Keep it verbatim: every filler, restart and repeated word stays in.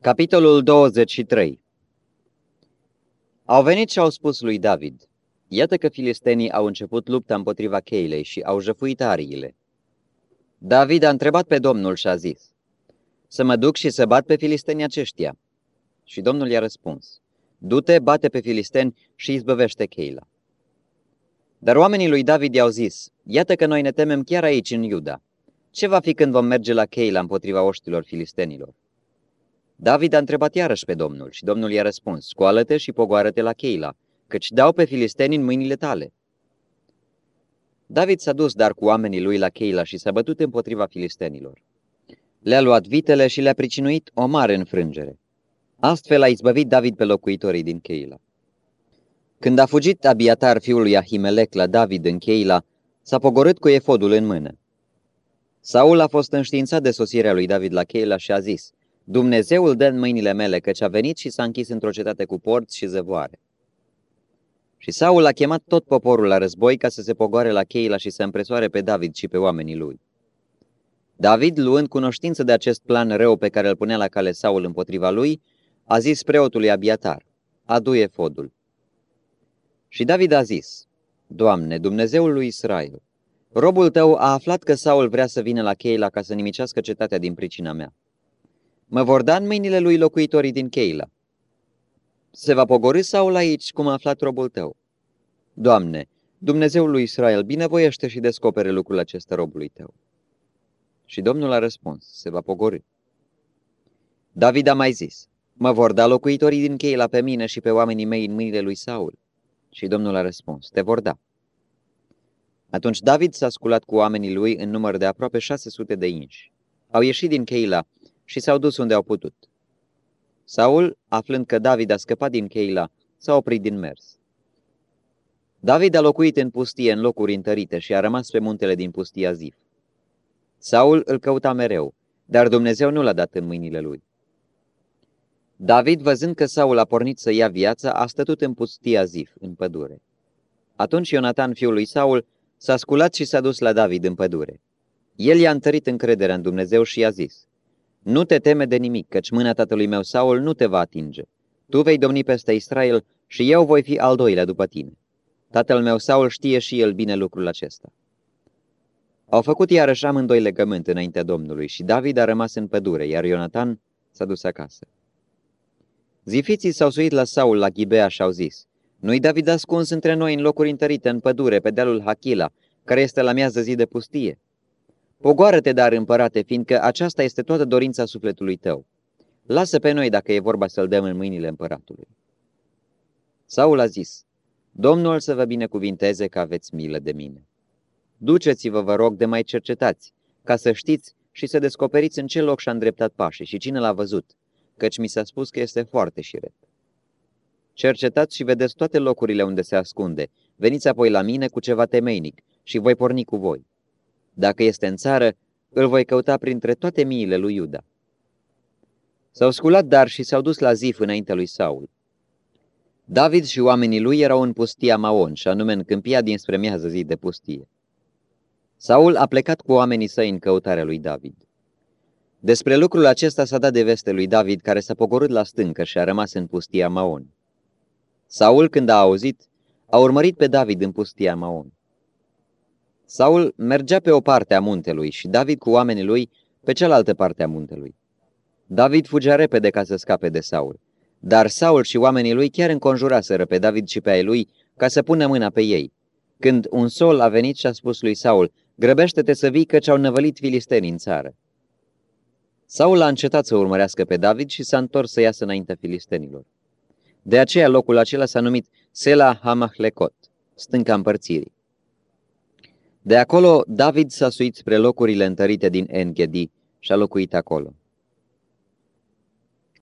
Capitolul douăzeci și trei. Au venit și au spus lui David: iată că filistenii au început lupta împotriva Cheilei și au jăfuit ariile. David a întrebat pe Domnul și a zis: să mă duc și să bat pe filistenii aceștia? Și Domnul i-a răspuns: du-te, bate pe filisteni și izbăvește Cheila. Dar oamenii lui David i-au zis: iată că noi ne temem chiar aici în Iuda. Ce va fi când vom merge la Cheila împotriva oștilor filistenilor? David a întrebat iarăși pe Domnul și Domnul i-a răspuns: scoală-te și pogoară-te la Cheila, căci dau pe filisteni în mâinile tale. David s-a dus dar cu oamenii lui la Cheila și s-a bătut împotriva filistenilor. Le-a luat vitele și le-a pricinuit o mare înfrângere. Astfel a izbăvit David pe locuitorii din Cheila. Când a fugit Abiatar fiul lui Ahimelec la David în Cheila, s-a pogorât cu efodul în mână. Saul a fost înștiințat de sosirea lui David la Cheila și a zis: Dumnezeul dă în mâinile mele, căci a venit și s-a închis într-o cetate cu porți și zăvoare. Și Saul a chemat tot poporul la război ca să se pogoare la Cheila și să împresoare pe David și pe oamenii lui. David, luând cunoștință de acest plan rău pe care îl punea la cale Saul împotriva lui, a zis preotului Abiatar: adu efodul. Și David a zis: Doamne, Dumnezeul lui Israel, robul tău a aflat că Saul vrea să vină la Cheila ca să nimicească cetatea din pricina mea. Mă vor da în mâinile lui locuitorii din Cheila. Se va pogorî Saul aici, cum a aflat robul tău? Doamne, Dumnezeul lui Israel, binevoiește și descopere lucrul acesta robului tău. Și Domnul a răspuns: se va pogorî. David a mai zis: mă vor da locuitorii din Cheila pe mine și pe oamenii mei în mâinile lui Saul? Și Domnul a răspuns: te vor da. Atunci David s-a sculat cu oamenii lui în număr de aproape șase sute de inși. Au ieșit din Cheila și s-au dus unde au putut. Saul, aflând că David a scăpat din Cheila, s-a oprit din mers. David a locuit în pustie în locuri întărite și a rămas pe muntele din pustia Zif. Saul îl căuta mereu, dar Dumnezeu nu l-a dat în mâinile lui. David, văzând că Saul a pornit să ia viața, a stătut în pustia Zif, în pădure. Atunci Ionatan, fiul lui Saul, s-a sculat și s-a dus la David în pădure. El i-a întărit încrederea în Dumnezeu și i-a zis: nu te teme de nimic, căci mâna tatălui meu Saul nu te va atinge. Tu vei domni peste Israel și eu voi fi al doilea după tine. Tatăl meu Saul știe și el bine lucrul acesta. Au făcut iarăși amândoi legământ înaintea Domnului și David a rămas în pădure, iar Ionatan s-a dus acasă. Zifiții s-au suit la Saul la Ghibea și au zis: nu-i David ascuns între noi în locuri întărite în pădure, pe dealul Hachila, care este la miază zi de pustie? Pogoară-te, dar, împărate, fiindcă aceasta este toată dorința sufletului tău. Lasă pe noi dacă e vorba să-l dăm în mâinile împăratului. Saul a zis: Domnul să vă binecuvinteze că aveți milă de mine. Duceți-vă, vă rog, de mai cercetați, ca să știți și să descoperiți în ce loc și-a îndreptat pașii și cine l-a văzut, căci mi s-a spus că este foarte șiret. Cercetați și vedeți toate locurile unde se ascunde, veniți apoi la mine cu ceva temeinic și voi porni cu voi. Dacă este în țară, îl voi căuta printre toate miile lui Iuda. S-au sculat dar și s-au dus la Zif înaintea lui Saul. David și oamenii lui erau în pustia Maon, și anume în câmpia dinspre miază zi de pustie. Saul a plecat cu oamenii săi în căutarea lui David. Despre lucrul acesta s-a dat de veste lui David, care s-a pogorât la stâncă și a rămas în pustia Maon. Saul, când a auzit, a urmărit pe David în pustia Maon. Saul mergea pe o parte a muntelui și David cu oamenii lui pe cealaltă parte a muntelui. David fugea repede ca să scape de Saul, dar Saul și oamenii lui chiar înconjuraseră pe David și pe ai lui ca să pună mâna pe ei, când un sol a venit și a spus lui Saul: grăbește-te să vii, căci au năvălit filistenii în țară. Saul a încetat să urmărească pe David și s-a întors să iasă înaintea filistenilor. De aceea locul acela s-a numit Sela Hamahlecot, stânca împărțirii. De acolo David s-a suit spre locurile întărite din En-Gedi și a locuit acolo.